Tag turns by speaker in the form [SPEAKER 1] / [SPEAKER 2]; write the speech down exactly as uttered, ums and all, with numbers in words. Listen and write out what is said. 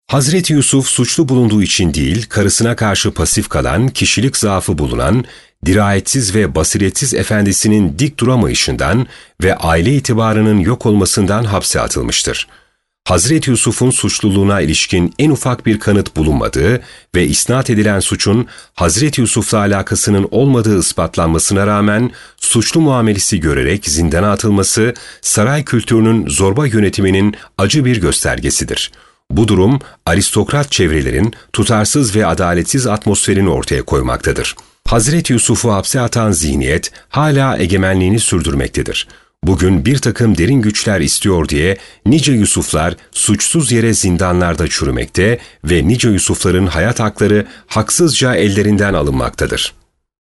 [SPEAKER 1] Hazreti Yusuf suçlu bulunduğu için değil, karısına karşı pasif kalan, kişilik zaafı bulunan, dirayetsiz ve basiretsiz efendisinin dik duramayışından ve aile itibarının yok olmasından hapse atılmıştır. Hazreti Yusuf'un suçluluğuna ilişkin en ufak bir kanıt bulunmadığı ve isnat edilen suçun Hazreti Yusuf'la alakasının olmadığı ispatlanmasına rağmen suçlu muamelesi görerek zindana atılması, saray kültürünün zorba yönetiminin acı bir göstergesidir. Bu durum, aristokrat çevrelerin tutarsız ve adaletsiz atmosferini ortaya koymaktadır. Hazreti Yusuf'u hapse atan zihniyet hala egemenliğini sürdürmektedir. Bugün bir takım derin güçler istiyor diye nice Yusuflar suçsuz yere zindanlarda çürümekte ve nice Yusufların hayat hakları haksızca ellerinden alınmaktadır.